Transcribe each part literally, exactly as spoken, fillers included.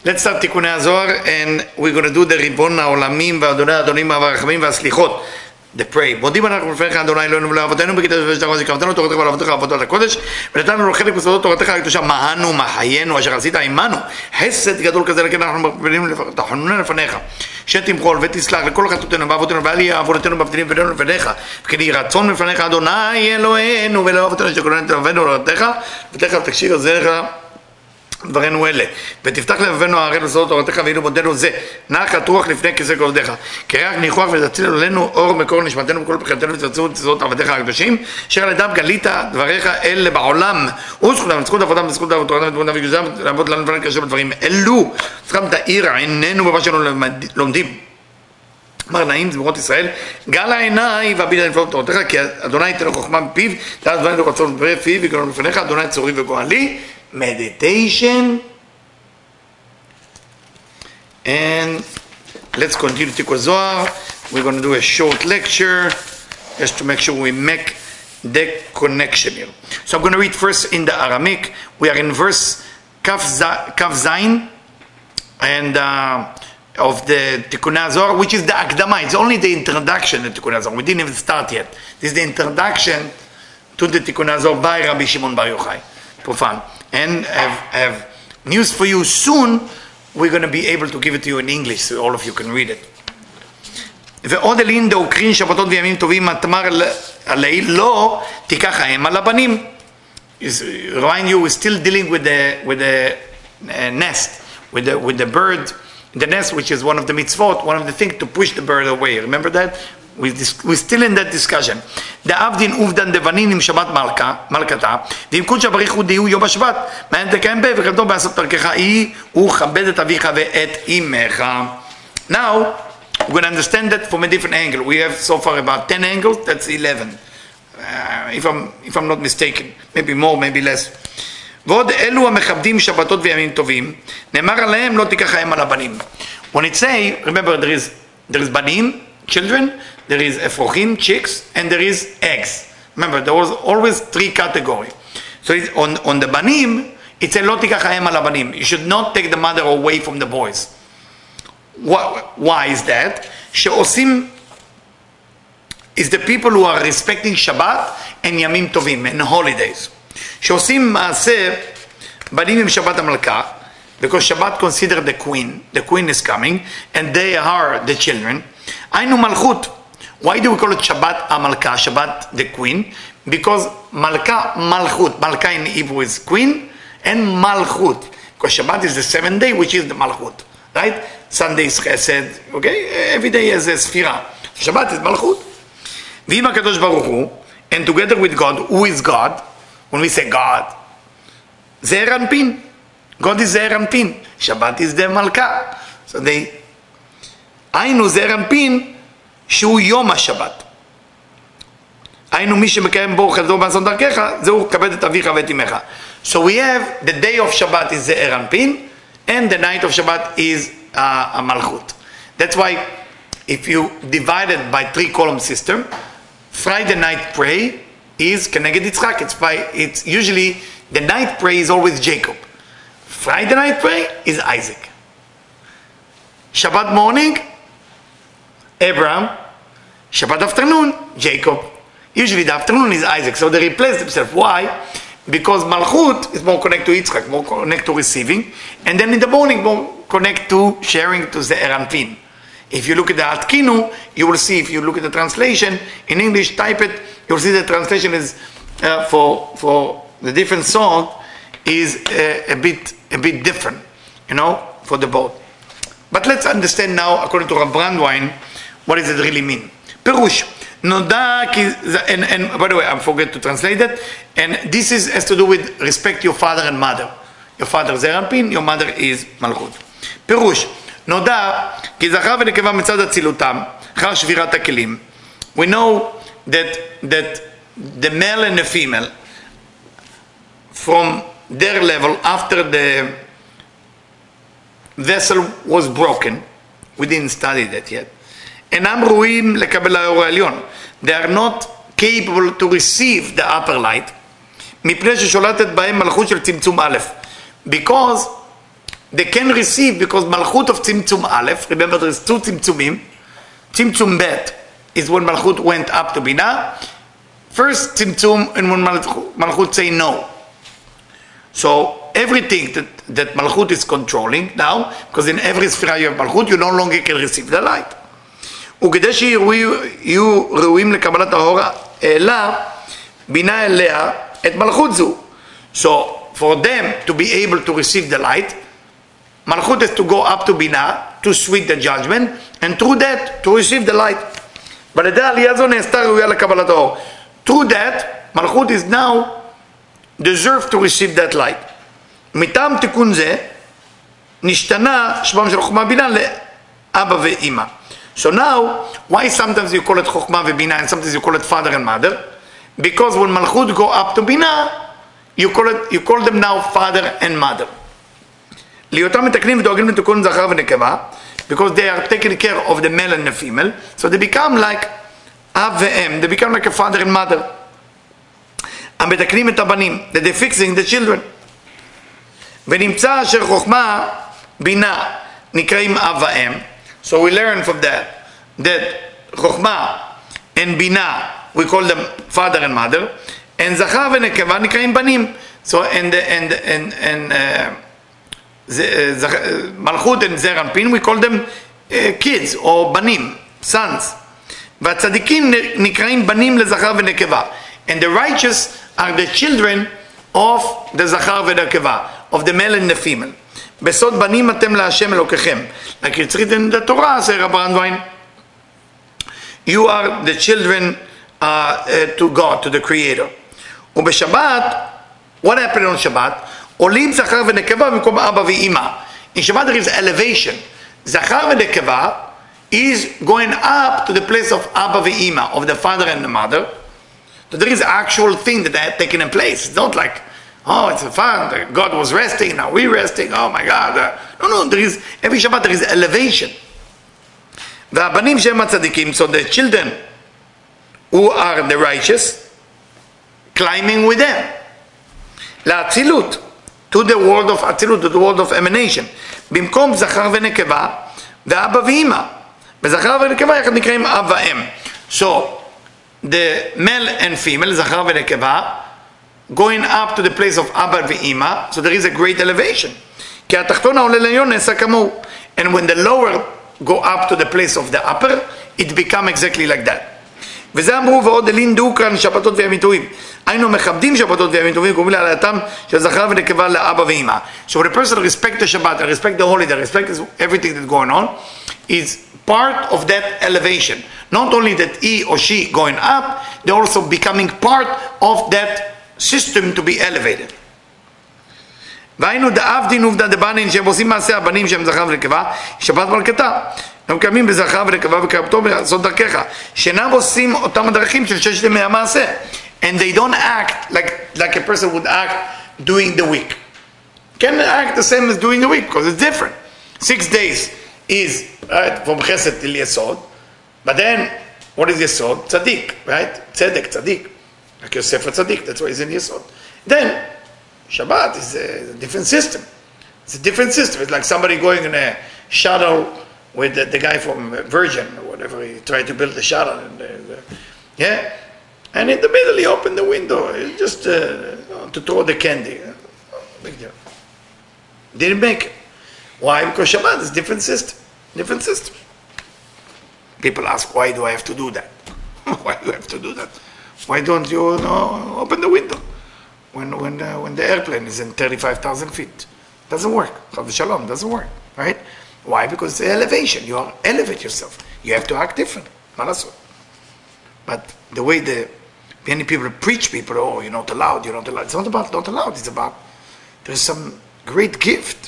Let's start תיקוני הזוהר, and we're going to do the ריבון העולמים ואדוני האדונים והרחמים והסליחות. The pray. מודים אנחנו לפניך אדוני אלוהינו ולאבותינו בקדש ושתך וזכרתנו תורתך ולאבותיך ועבודת הקודש ונתנו לנו חלק בסודות תורתך הקדושה מהנו מחיינו אשר עשית עמנו חסד גדול כזה לכן אנחנו מקבלים תחנוננו לפניך שתמחול ותסלח לכל חטאותינו ואבותינו ואל יהיה עוונותינו מבטלים בינינו לפניך וכן יהי רצון לפניך אדוני אלוהינו ולאבותינו שכולנו תלווינו ולתך ותכף תקשיב עזריך דברינו אלה, ותפתח לבבינו הערל בסודות תורתך והיינו מודנו זה, נחת רוח לפני כיסא כבודך, כריח ניחוח ותציל עלינו אור מקור נשמתנו בכל בחילתנו ותצאו בסודות עבדיך הקדושים, אשר על ידם גלית דבריך אלה בעולם, וזכותם וזכות עבודם וזכות עבודתם ותבונתם וגזם לעבוד לנו דברים כאשר בדברים אלו, צריכים תאיר עינינו במה שאנו לומדים. אמר נעים זמורות ישראל, גל העיני והביט על נפלאות תורתך, כי אדוני ייתן לו חוכמה מפיו, תעש דברים ורצון דברי פיו וגאלנו לפניך, אדוני צורי וגואלי. Meditation, and let's continue Tikun Zohar. We're going to do a short lecture just to make sure we make the connection here. So I'm going to read first in the Aramaic. We are in verse Kaf Zayin and uh, of the Tikun Zohar, which is the Akdama. It's only the introduction to Tikun Zohar. We didn't even start yet. This is the introduction to the Tikun Zohar by Rabbi Shimon Bar Yochai. Profan. And have, have news for you soon. We're going to be able to give it to you in English so all of you can read it. ועוד אלין דאוקרין שבתות וימים טובים התמר עלי לא תיקח האם על הבנים. Remind you, we're still dealing with the with the uh, nest, with the with the bird, the nest, which is one of the mitzvot, one of the things to push the bird away. Remember that? We're still in that discussion. דאבדין עובדן דבנין עם שבת מלכה, מלכתה, ועם קודשא בריך הוא דיהו יום השבת, מעין תקיים בה וכתוב בעשות דרכך היא, וכבד את אביך ואת אמך. Now, we're going to understand that from a different angle. We have so far about ten angles, that's eleven. Uh, if I'm, if I'm not mistaken, maybe more, maybe less. ועוד אלו המכבדים שבתות וימים טובים, נאמר עליהם לא תיקח האם על הבנים. When it say, remember there is, there is בנים, children, there is efrochim, chicks, and there is eggs. Remember, there was always three categories. So it's on, on the banim, it's a lo tikach haem al banim. You should not take the mother away from the boys. Why, why is that? She'osim is the people who are respecting Shabbat and Yamim Tovim, and holidays. She'osim maaseh banim im Shabbat HaMalkah, because Shabbat considered the queen. The queen is coming, and they are the children. Ainu Malchut. Why do we call it Shabbat HaMalkah, Shabbat the queen? Because Malkah, Malchut. Malkah in Hebrew is queen, and Malchut. Because Shabbat is the seventh day, which is the Malchut. Right? Sunday is Chesed. Okay? Every day is a Sphira. Shabbat is Malchut. V'im HaKadosh Baruch Hu, and together with God, who is God? When we say God, Ze'er Anpin. God is Ze'er Anpin. Shabbat is the Malkah. So they היינו זעיר אנפין שהוא יום השבת. היינו מי שמקיים בו חסדו בעשות דרכך, זהו כבד את אביך ואת אמך. So we have the day of Shabbat is זעיר אנפין, and the night of Shabbat is uh, a Malchut. That's why if you divide it by three column system, Friday night pray is Keneged Yitzchak. It's, by, it's usually the night pray is always Jacob. Friday night pray is Isaac. Shabbat morning, Abraham. Shabbat afternoon, Jacob. Usually the afternoon is Isaac. So they replace themselves. Why? Because Malchut is more connected to Yitzchak, more connected to receiving. And then in the morning, more connected to sharing to Ze'er Anpin. If you look at the Atkinu, you will see, if you look at the translation, in English, type it, you'll see the translation is, uh, for for the different song, is uh, a bit a bit different, you know, for the both. But let's understand now, according to Rav Brandwein, what does it really mean? Perush. Noda, and, and by the way, I forget to translate that. And this is has to do with respect your father and mother. Your father is Ze'er Anpin, your mother is Malchut. Perush. נודע כי זכר ונקבה מצד אצילותם אחר שבירת הכלים. We know that that the male and the female from their level after the vessel was broken, we didn't study that yet, אינם ראויים לקבל האור העליון. They are not capable to receive the upper light מפני ששולטת בהם מלכות של צמצום א', because they can receive because Malchut of Tzimtzum Aleph, remember there is two Tzimtzumim, Tzimtzum Bet is when Malchut went up to Binah, first Tzimtzum and when Malchut, Malchut say no. So everything that, that Malchut is controlling now, because in every Sphira you have Malchut, you no longer can receive the light. וכדי שיהיו ראויים לקבלת האור העלה, בינה אליה את מלכות זו. So for them to be able to receive the light, Malchut has to go up to Binah to sweet the judgment, and through that to receive the light. But the עלייה זו נעשתה ראויה לקבלת האור. Through that, Malchut is now deserve to receive that light. מטעם תיקון זה, נשתנה שמם של חוכמה בינה לאבא ואמא. So now, why sometimes you call it Chokhmah veBinah and sometimes you call it father and mother? Because when Malchut go up to Binah, you call it, you call them now father and mother. להיותם מתקנים ודואגים לתיקון זכר ונקבה, because they are taking care of the male and the female, so they become like אב ואם, they become like a father and mother. המתקנים את הבנים, that they're fixing the children. ונמצא אשר חוכמה בינה נקראים אב ואם. So we learn from that that Chokhmah and Binah we call them father and mother, and Zachar ונקבה נקראים בנים. So and and and and uh, Malchut and Zer Anpin we call them uh, kids or banim, sons. והצדיקים נקראים בנים לזכר ונקבה, and the righteous are the children of the Zachar ונקבה, of the male and the female. בסוד בנים אתם להשם אלוקיכם. Like it's written in the Torah, say Rabbi Brandwein. You are the children uh, uh, to God, to the Creator. ובשבת, what happened on Shabbat? עולים זכר ונקבה במקום אבא ואמא. In Shabbat there is elevation. זכר ונקבה is going up to the place of Abba ve'ima, of the father and the mother. So there is actual thing that had taken in place. It's not like, oh, it's a fun, God was resting, now we're resting, oh my God. No, no, there is, every Shabbat there is elevation. והבנים שהם הצדיקים, so the children who are the righteous, climbing with them. לאצילות, to the world of אצילות, to the world of emanation. במקום זכר ונקבה, ואבא ואמא. וזכר ונקבה יחד נקראים אב ואם. So, the male and female, זכר ונקבה, going up to the place of Abba ve'ima, so there is a great elevation. כי התחתון העולה לעליון נעשה כמוהו. And when the lower go up to the place of the upper, it become exactly like that. וזה אמרו ועוד הלינדו כאן שבתות וימים טובים. היינו מכבדים שבתות וימים טובים, קוראים להעלתם של זכר ונקבה לאבא ואמא. So when a person respect the Shabbat, respect the holiday, respect everything that's going on, is part of that elevation. Not only that he or she going up, they're also becoming part of that system to be elevated. והיינו דאבדין עובדא דבנין שהם עושים מעשה הבנים שהם זכר ונקבה, שבת מלכתה. הם קיימים בזכר ונקבה וקרבתו לעשות דרכך. שאינם עושים אותם הדרכים של ששת ימי המעשה. And they don't act like, like a person would act during the week. Can act the same as during the week because it's different. Six days is right, from Chesed till Yesod. But then, what is Yesod? Tzaddik, right? Tzedek, Tzaddik. Like Yosef Tzaddik, that's why he's in Yesod. Then, Shabbat is a different system. It's a different system. It's like somebody going in a shuttle with the, the guy from Virgin or whatever. He tried to build a shuttle. And the, the, yeah? And in the middle, he opened the window just uh, to throw the candy. Big deal. Didn't make it. Why? Because Shabbat is a different system. Different system. People ask, why do I have to do that? Why do I have to do that? Why don't you, you know, open the window when when uh, when the airplane is in thirty-five thousand feet? Doesn't work. Chav Shalom doesn't work, right? Why? Because it's elevation. You are elevate yourself. You have to act different. But the way the many people preach people, oh, you're not allowed, you're not allowed. It's not about not allowed. It's about there's some great gift.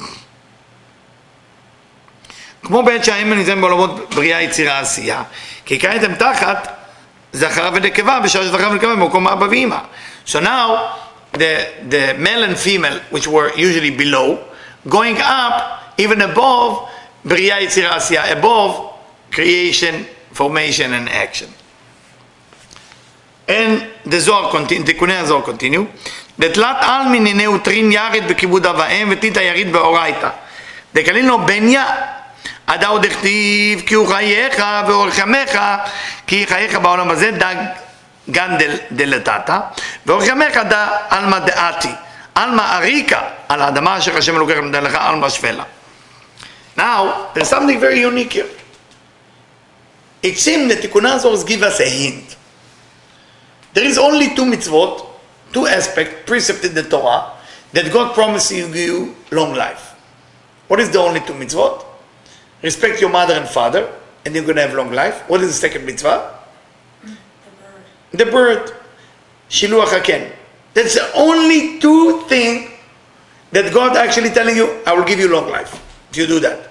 כמו בעת שהאם ניתן בעולמות בריאה יצירה עשייה, כי כעת הם תחת זכר ונקבה, בשעה שזכר ונקבה במקום אבא ואמא. So now, the, the male and female, which were usually below, going up, even above בריאה יצירה עשייה, above creation, formation and action. And the Zohar continue, תיקוני הזוהר continue, דתלת עלמין הנה וטרין ירד בכיבוד אב ואם ותית היריד באורייתא. דקלין לו בניה, עדה עוד הכתיב כי הוא חייך ואורך ימיך, כי חייך בעולם הזה דג גן דלתתא, ואורך ימיך דא עלמא דעתי, עלמא אריקה, על האדמה אשר השם אלוקיך נותן לך עלמא שפלה. Now, there's something very unique here. It seems that Tikkun Azor gives us a hint. There is only two mitzvot, two aspects, precept in the Torah, that God promises you long life. What is the only two mitzvot? Respect your mother and father, and you're going to have long life. What is the second mitzvah? The bird. The bird. Shiluach haken. That's the only two things that God actually telling you, I will give you long life. If you do that.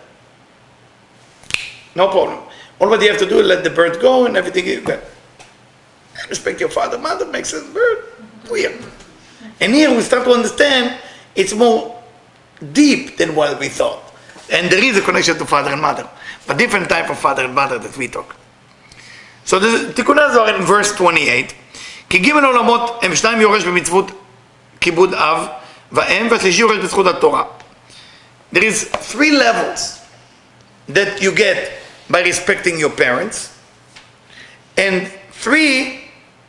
No problem. All what you have to do is let the bird go and everything is good. Respect your father, mother, makes sense, bird. Weird. And here we start to understand it's more deep than what we thought. And there is a connection to father and mother, but different type of father and mother that we talk. So the Tikkun Azor in verse twenty-eight, כי ג' עולמות הם שניים יורש במצוות כיבוד אב ואם, והשלישי יורש בזכות התורה. There is three levels that you get by respecting your parents, and three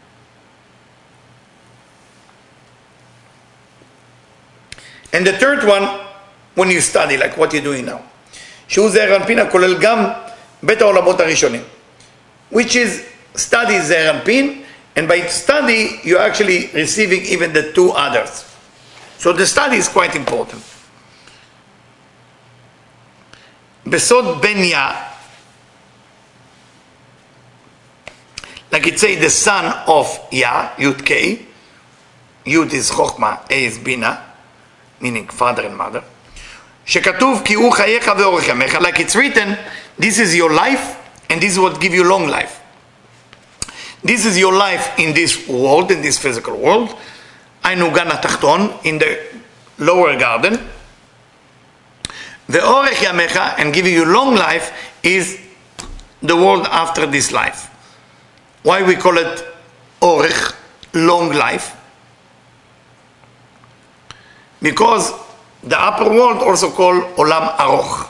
and the third one when you study, like what you're doing now. שהוא זעיר אנפין הכולל גם בית העולמות הראשונים, which is study זעיר אנפין, and by study you're actually receiving even the two others. So the study is quite important. בסוד בניה, like it say the son of Ya, Yud K, Yud is Chochma, A is Bina, meaning father and mother. שכתוב כי הוא חייך ואורך ימיך, like it's written, this is your life and this is what give you long life. This is your life in this world, in this physical world. היינו גן התחתון, in the lower garden. ואורך ימיך, and giving you long life, is the world after this life. Why we call it orech, long life? Because the upper world also called עולם ארוך.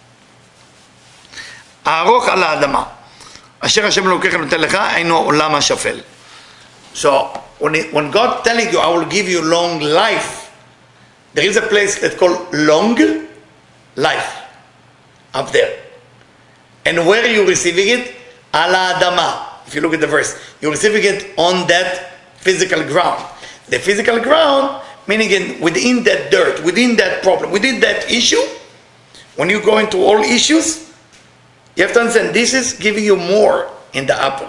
הארוך על האדמה. אשר השם אלוקיך נותן לך, היינו עולם השפל. So, when, it, when God telling you, I will give you long life, there is a place that's called long life, up there. And where are you receiving it? Al האדמה. If you look at the verse, you're receiving it on that physical ground. The physical ground, meaning in, within that dirt, within that problem, within that issue, when you go into all issues, you have to understand this is giving you more in the upper.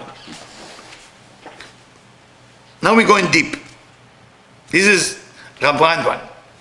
Now we're going deep. This is Rav Brandwein.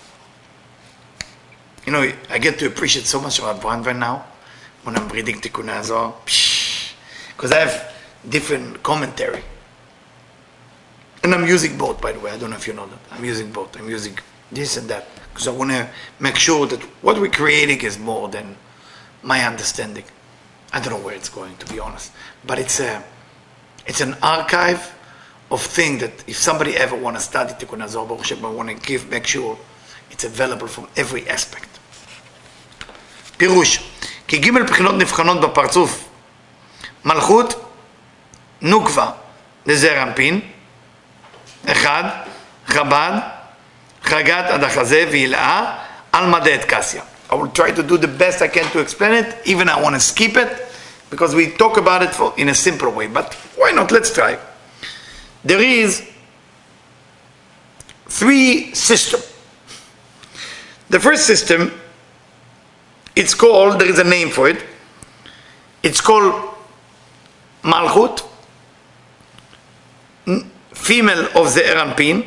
You know, I get to appreciate so much Rav Brandwein now when I'm reading Tikkun Azor, because I have different commentary. And I'm using both, by the way. I don't know if you know that. I'm using both. I'm using this and that because I want to make sure that what we're creating is more than my understanding. I don't know where it's going, to be honest. But it's a, it's an archive of things that if somebody ever want to study Tikkun Azor, I want to give, make sure it's available from every aspect. פירוש, כי ג' בחינות נבחנות בפרצוף, מלכות, נוקבה, לזעיר אנפין, אחד, חב"ד, חגת עד החזה וילאה, עלמא דאתקסיה. I will try to do the best I can to explain it, even I want to skip it, because we talk about it for, in a simple way, but why not? Let's try. There is three systems. The first system, it's called, there is a name for it, it's called Malchut, female of Ze'er Anpin,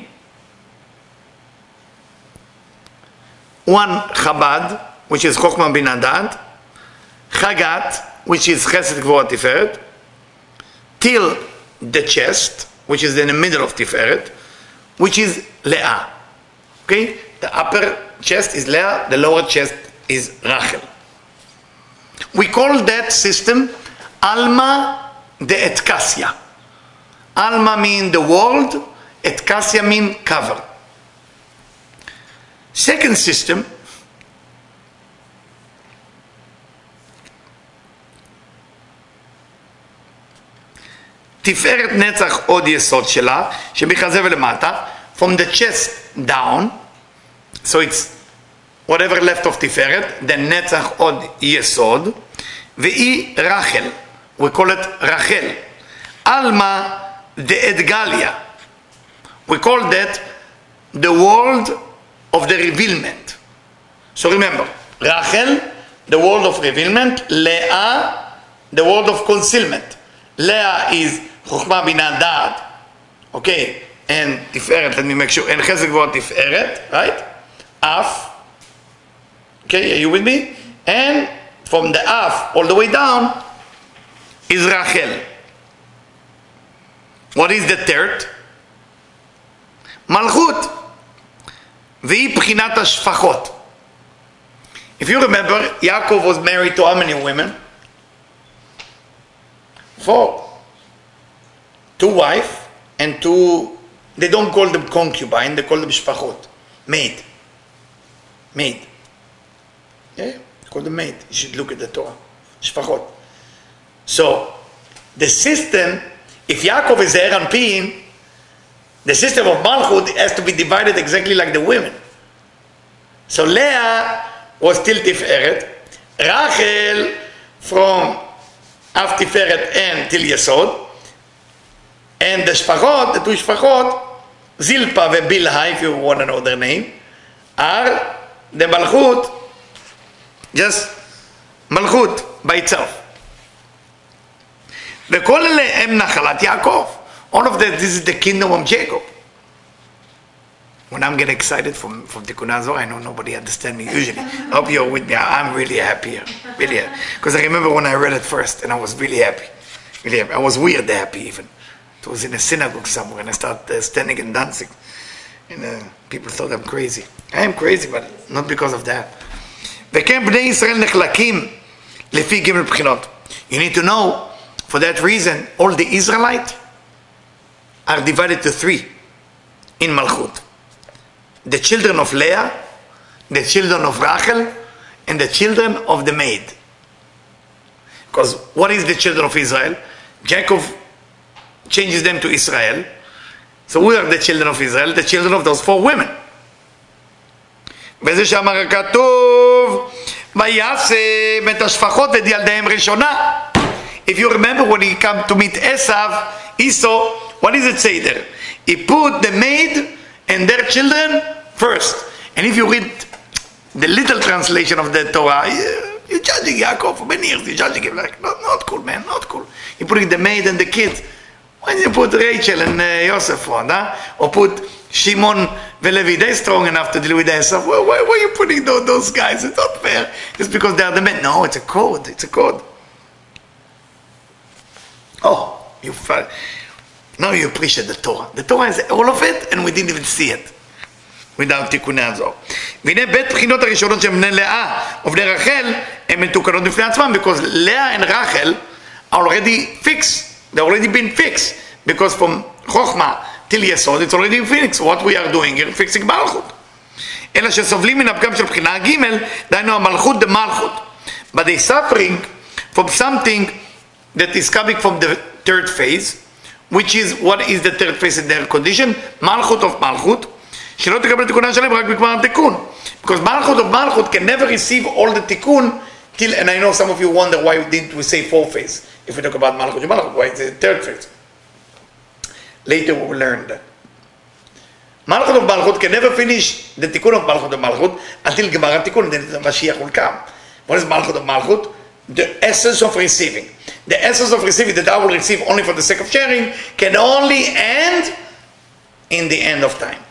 one Chabad, which is Chochmah Bina Da'at, Chagat, which is Chesed Gvura Tiferet, till the chest, which is in the middle of Tiferet, which is Leah. Okay? The upper chest is Leah, the lower chest is Rachel. We call that system Alma de Etkasia. Alma means the world, Etkasia means cover. Second system, תפארת נצח עוד יסוד שלה, שבחזה ולמטה, from the chest down, so it's whatever left of תפארת, then נצח עוד יסוד, והיא רחל, we call it רחל, עלמא דאדגליה, we call that the world of the revealment. So remember, רחל, the world of revealment, לאה, the world of concealment. Leah is חוכמה בינה דעת, okay, and תפארת, let me make sure, and חסד גבוה תפארת, right? אף, okay, are you with me? And from the אף all the way down is רחל. What is the third? מלכות, והיא בחינת השפחות. If you remember, Yaakov was married to how many women? Four. Two wives and two, they don't call them concubine, they call them shpachot, maid. Maid. Yeah, they call them maid. You should look at the Torah. Shpachot. So, the system, if Yaakov is Ze'er Anpin, the system of Malchut has to be divided exactly like the women. So Leah was still Tiferet, Rachel from Av Tiferet and till Yesod, and the Shpachot, the two Shpachot, Zilpa and Bilha, if you want to know their name, are the Malchut, just Malchut by itself. וכל אלה הם נחלת יעקב. All of that, this is the kingdom of Jacob. When I'm getting excited from, from Tikkun Hazor, I know nobody understands me usually. I hope you're with me. I'm really happy here. Really happy. Because I remember when I read it first and I was really happy. Really happy. I was weird happy even. It was in a synagogue somewhere and I started uh, standing and dancing. And uh, people thought I'm crazy. I am crazy, but not because of that. וכן בני ישראל נחלקים לפי ג' בחינות. You need to know, for that reason, all the Israelites are divided to three in Malchut. The children of Leah, the children of Rachel, and the children of the maid. Because what is the children of Israel? Jacob changes them to Israel. So we are the children of Israel, the children of those four women. וזה שאמר הכתוב, וישם את השפחות ואת ילדיהם ראשונה. If you remember when he came to meet Esav, Esau, what does it say there? He put the maid and their children first. And if you read the little translation of the Torah, you're judging Yaakov for many years, you're judging him like, not, not cool, man, not cool. You're putting the maid and the kids. Why did you put Rachel and uh, Joseph on, huh? Or put Shimon and Levi? They're strong enough to deal with Esav. Why, why, why are you putting those, those guys? It's not fair. Just because they are the men. No, it's a code. It's a code. Oh, you felt. Now you appreciate the Torah. The Torah is all of it, and we didn't even see it. without תיקוני הזוהר. והנה בית בחינות הראשונות של בני לאה ובני רחל הם מתוקנות בפני עצמם, because Leah and Rachel are already fixed. They already been fixed. Because from חוכמה till יסוד, it's already fixed. What we are doing here, fixing מלכות. אלא שסובלים מן הפגם של בחינה הג' דהיינו המלכות דמלכות. But they suffering from something that is coming from the third phase, which is, what is the third phase in their condition? מלכות of מלכות, שלא תקבל תיקונה שלהם רק בגמר התיקון. Because מלכות of מלכות can never receive all the תיקון till, and I know some of you wonder why didn't we say four phase, if we talk about מלכות of מלכות, why it's the third phase. Later we will learn that. מלכות of מלכות can never finish the תיקון of מלכות of מלכות until גמר התיקון, then the Mashiach will come. What is מלכות of מלכות? The essence of receiving. The essence of receiving that I will receive only for the sake of sharing can only end in the end of time.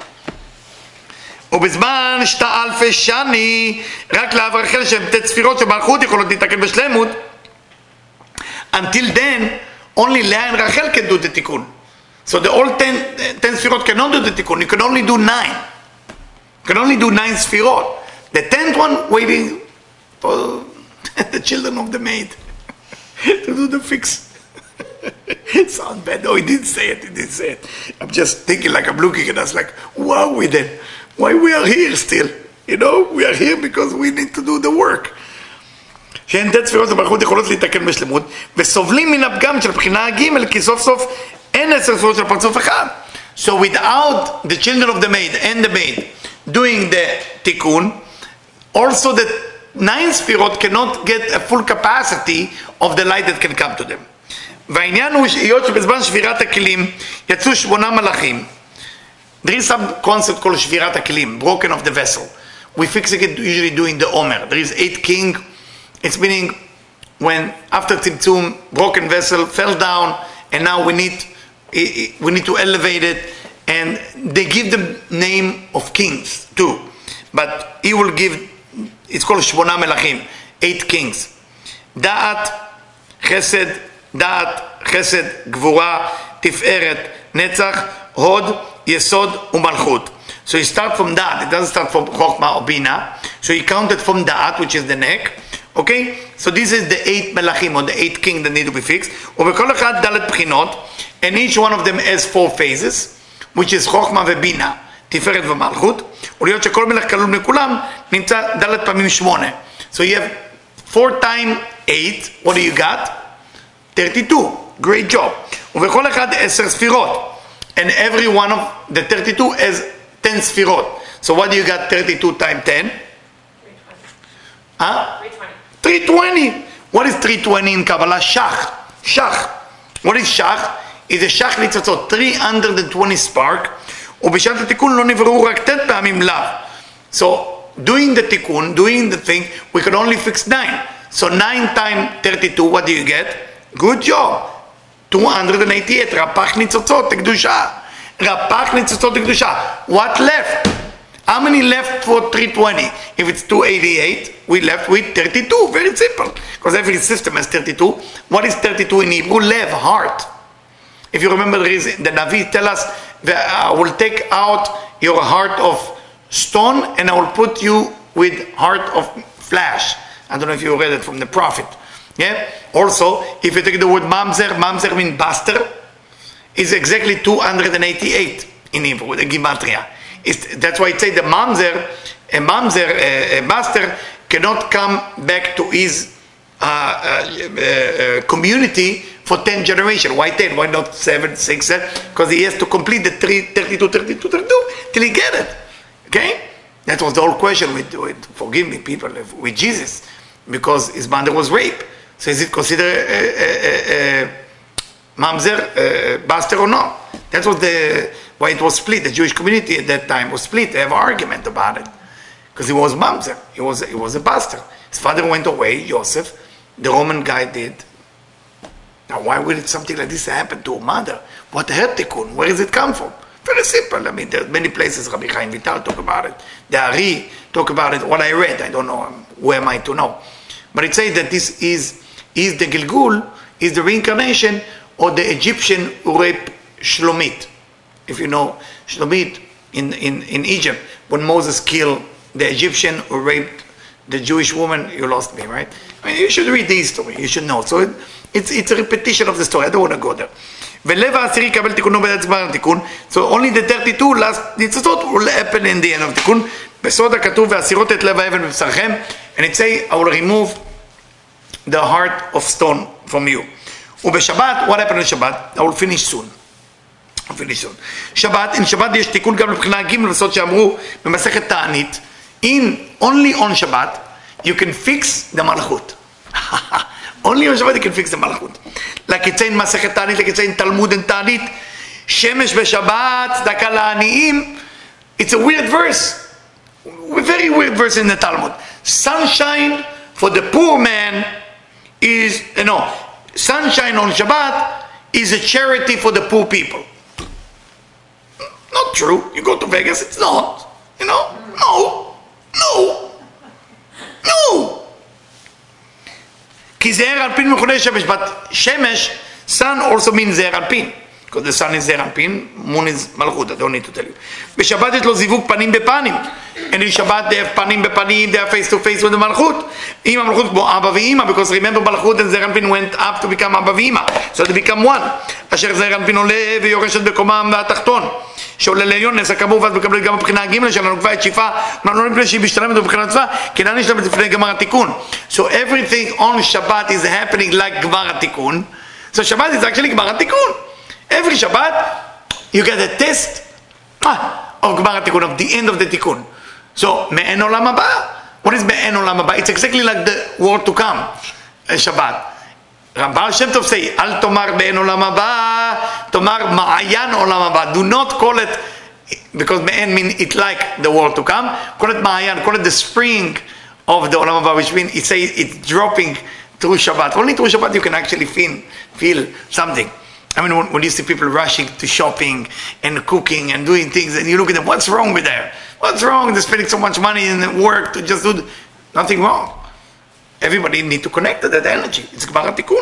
ובזמן שתה אלפי שני רק לאב רחל שהם תת ספירות שמלכות יכולות להתקן בשלמות, until then only Leah and Rachel can do the תיקון. So the all ten, ten ספירות cannot do the תיקון. You can only do nine. You can only do nine ספירות. The tenth one waiting for the children of the maid to do the fix. It sounds bad. No, he didn't say it. He didn't say it. I'm just thinking like I'm looking at us like, wow, we then. Why we are here still? You know, we are here because we need to do the work. שהן די ספירות המלכות יכולות להתקן בשלמות, וסובלים מן הפגם של בחינה ג' כי סוף סוף אין עשר ספירות של פרצוף אחד. So without the children of the maid and the maid doing the tikkun, also the nine ספירות cannot get a full capacity of the light that can come to them. והעניין הוא היות שבזמן שבירת הכלים יצאו שמונה מלאכים. There is some concept called שבירת הכלים, broken of the vessel. We fix it usually doing the Omer. There is eight king. It's meaning when after Tzimtzum, broken vessel fell down, and now we need we need to elevate it, and they give the name of kings too. But he will give, it's called Shmona Melachim, eight kings. Da'at, Chesed, Da'at, Chesed, Gvura, Tiferet, Netzach, Hod, Yesod, Umalchut. So he starts from Da'at, it doesn't start from Chokhmah or Bina. So he counted from Da'at, which is the neck. Okay? So this is the eight Melachim, or the eight kings that need to be fixed. ובכל אחד דלת בחינות, and each one of them has four phases, which is Chokhmah ובינה, תפארת ומלכות, ולהיות שכל מלך כלול מכולם, נמצא דלת פעמים שמונה. So you have four times eight, what do you got? thirty-two. Great job. ובכל אחד עשר ספירות. And every one of the thirty-two has ten ספירות. So what do you got thirty-two times ten? Huh? three twenty. What is three twenty in Kabbalah? Shach. Shach. What is Shach? It's a Shach ניצוצות, three hundred twenty spark. ובשעת התיקון לא נבראו רק תת פעמים לאו. So, doing the תיקון, doing the thing, we could only fix nine. So nine times thirty-two, what do you get? Good job. two hundred eighty-eight. רפ"ח ניצוצות לקדושה. רפ"ח ניצוצות לקדושה. What left? How many left for three twenty? If it's two eighty-eight, we left with thirty-two. Very simple. Because every system has thirty-two. What is thirty-two in Hebrew? Lev, heart. If you remember, the reason the Navi tell us that I will take out your heart of stone and I will put you with heart of flesh. I don't know if you read it from the prophet. Yeah. Also, if you take the word mamzer, mamzer means bastard, is exactly two hundred eighty-eight in Hebrew, the gematria. It's, that's why it says the mamzer, a mamzer, a, a master cannot come back to his uh, uh, uh, community for ten generations. Why ten? Why not seven, six, seven? Because he has to complete the three, thirty-two, thirty-two, thirty-two till he get it. Okay? That was the whole question with, with forgive me, people, with Jesus, because his mother was raped. So is it considered a, a, a, a mamzer, a bastard or not? That was the why it was split. The Jewish community at that time was split. They have an argument about it. Because he was mamzer. He was, he was a bastard. His father went away, Joseph. The Roman guy did. Now why would something like this happen to a mother? What hertikun? Where does it come from? Very simple. I mean, there are many places Rabbi Chaim Vital talk about it. The Ari talk about it. What I read, I don't know. Who am I to know? But it says that this is, is the Gilgul, is the reincarnation of the Egyptian who raped Shlomit. If you know Shlomit in, in, in Egypt, when Moses killed the Egyptian who raped the Jewish woman, you lost me, right? I mean, you should read the history, you should know. So it, it's, it's a repetition of the story, I don't want to go there. ולב העשירי יקבל תיקונו בעת זמן התיקון. So only the thirty-two last ניצוצות will happen in the end of תיקון. בסוד הכתוב והסירות את לב האבן בבשרכם. And it say, I will remove the heart of stone from you. ובשבת, what happened in Shabbat? I will finish soon. I'll finish soon. שבת, in שבת יש תיקון גם לבחינה ג' בסוד שאמרו במסכת תענית. In, only on Shabbat, you can fix the malachut. Only on Shabbat you can fix the malachut. Like it's in Masechet Ta'anit, like it's in Talmud and Ta'anit. Shemesh b'Shabbat, tzedakah la'aniyim. It's a weird verse. A very weird verse in the Talmud. Sunshine for the poor man is, you know, sunshine on Shabbat is a charity for the poor people. Not true. You go to Vegas, it's not. You know? No. No. No. Ki Ze'er Alpin mechuneh Shemesh, but Shemesh, sun also means Ze'er Alpin. Because the sun is Ze'er Alpin, moon is Malchut, I don't need to tell you. B'Shabbat יש לו זיווג פנים בפנים. And in Shabbat they have panim bepanim, they are face to face with the Malchut. Ima Malchut כמו Abba ve'Ima, because remember Malchut and Ze'er Alpin went up to become Abba ve'Ima. So they become one. אשר Ze'er Alpin עולה ויורש את בקומם והתחתון. שעולה לעליון, נעשה כמוהו ואז מקבלת גם מבחינה הג' שלנו כבר את שאיפה, אנחנו לא נפני שהיא משתלמת מבחינת צבא, כי נעני שלמת לפני גמר התיקון. So everything on Shabbat is happening like גמר התיקון. So Shabbat is actually גמר התיקון. Every Shabbat you get a test of גמר התיקון, of the end of the תיקון. So מעין עולם הבא. What is מעין עולם הבא? It's exactly like the world to come, Shabbat. Baal Shem Tov say, Al tomar be'en olam haba, tomar ma'ayan olam haba. Do not call it, because be'en means it like the world to come. Call it ma'ayan, call it the spring of the olam haba, which means it say it's dropping through Shabbat. Only through Shabbat you can actually feel, feel something. I mean, when, when you see people rushing to shopping and cooking and doing things, and you look at them, what's wrong with there? What's wrong? They're spending so much money in work to just do th- nothing wrong. Everybody need to connect to that energy. It's גמר התיקון.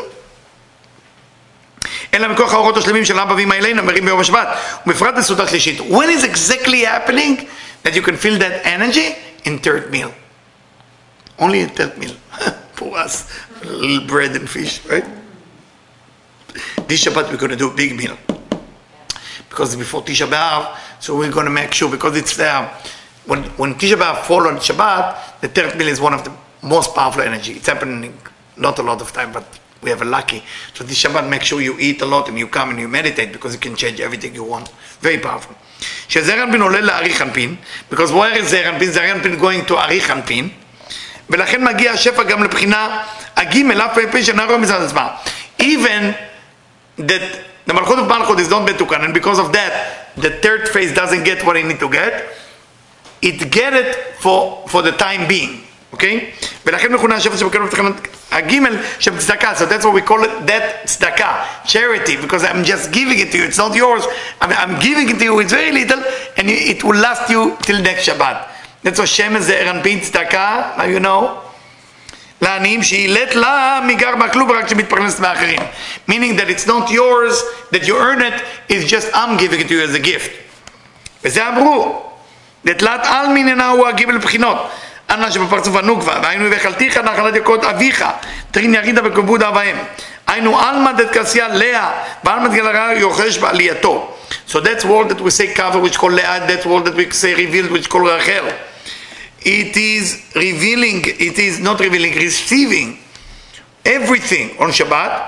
אלא מכוח האורות השלמים של אבא ואמא אלינו מרים ביום השבת, ובפרט בסעודה שלישית. When is exactly happening that you can feel that energy? In third meal. Only in third meal. For us, a little bread and fish, right? This Shabbat we're going to do a big meal. Because before Tisha B'Av, so we're going to make sure, because it's there. When, when Tisha B'Av fall on Shabbat, the third meal is one of the most powerful energy. It's happening not a lot of time, but we have a lucky. So this Shabbat, make sure you eat a lot and you come and you meditate, because you can change everything you want. Very powerful. שזעיר אנפין עולה לאריך אנפין, because where is זעיר אנפין? זעיר אנפין going to אריך אנפין, ולכן מגיע השפע גם לבחינה הגימל, אף פעמים שנערום מצד עצמה. Even that the מלכות of מלכות is not מתוקן, and because of that, the third phase doesn't get what it need to get, it get it for, for the time being. Okay? ולכן מכונה השפע שבקרוב תחנת הגימל שבצדקה. So that's what we call it, that צדקה, charity, because I'm just giving it to you. It's not yours. I'm, I'm giving it to you. It's very little, and it will last you till next Shabbat. That's what שמן זעיר אנפין צדקה, now you know. לעניים שאילת לה מגר בכלוב רק שמתפרנסת מאחרים. Meaning that it's not yours, that you earn it, it's just I'm giving it to you as a gift. וזה אמרו, לתלת על מיננה הוא הגימל לבחינות. אנא שבפרצוף הנוקבה, והיינו ואכלתיך נחלת יקות אביך, תרין ירידה בכבוד אביהם. היינו עלמא דתקסיה לאה, ועלמא דגלרה יוחש בעלייתו. So that's word that we say cover, which call Leah, that word that we say revealed, which call Rachel. It is revealing, it is not revealing, receiving everything on Shabbat,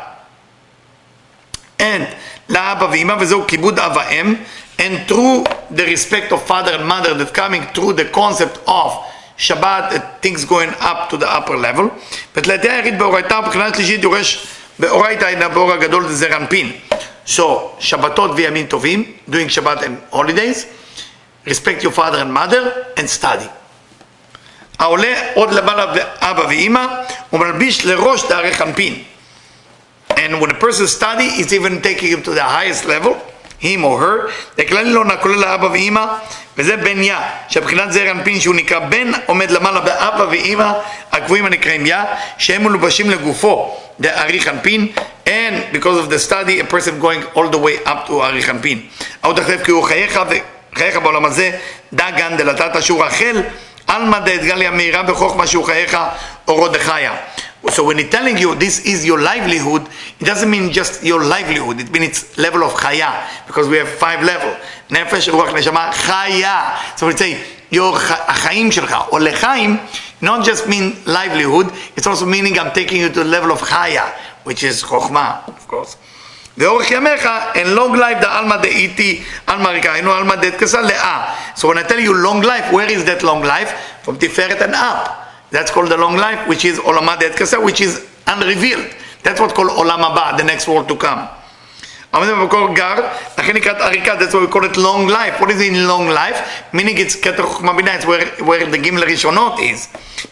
and לאבא ואמא, וזהו כיבוד אב ואם, and through the respect of father and mother that coming through the concept of Shabbat, uh, things going up to the upper level. ותלתי היריד באורייתא, ובחינה שלישית יורש באורייתא אינה באור הגדול זעיר אנפין. So, שבתות וימים טובים, doing Shabbat and holidays, respect your father and mother, and study. העולה עוד למעלה אבא ואמא, ומלביש לראש דאריך אנפין. And when a person study, it's even taking him to the highest level, him or her, לכלל לא נקולל לאבא ואמא, וזה בן יא, שבחינת זעיר אנפין שהוא נקרא בן, עומד למעלה באבא ואמא, הקבועים הנקראים יא, שהם מלובשים לגופו, דאריך אנפין, and because of the study, a person going all the way up to אריך אנפין. עוד אחריו כי הוא חייך, וחייך בעולם הזה, דגן דלתת שהוא רחל, עלמא דאתגליה מהירה בחוכמה שהוא חייך, אורו דחיה. So when he's telling you this is your livelihood, it doesn't mean just your livelihood. It means it's level of chaya, because we have five levels. Nefesh, ruach, neshama, chaya. So we say your chaim shelcha or lechaim, not just mean livelihood. It's also meaning I'm taking you to the level of chaya, which is chokhmah, of course. ואורך ימיך, and long life, the alma deiti, alma rikainu, alma det kasa le'a. So when I tell you long life, where is that long life? From Tiferet and up. That's called the long life, which is Olam Ha'det Kasa, which is unrevealed. That's what called Olam Haba, the next world to come. That's why we call it long life. What is in long life? Meaning it's Keter Chokhmah Binah, it's where, where the Gimel Rishonot is.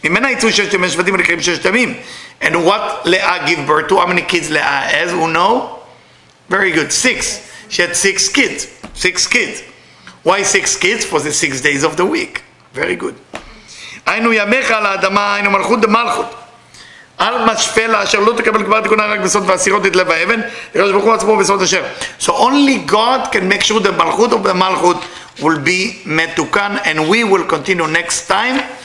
And what Leah give birth to? How many kids Leah has? Who know? Very good. Six. She had six kids. Six kids. Why six kids? For the six days of the week. Very good. היינו ימיך על האדמה, היינו מלכות דמלכות. על משפלה אשר לא תקבל כבר תיקונה רק בסוד והסירות את לב האבן, לקדוש ברוך הוא עצמו בסוד אשר. So only God can make sure the מלכות of the מלכות will be מתוקן, and we will continue next time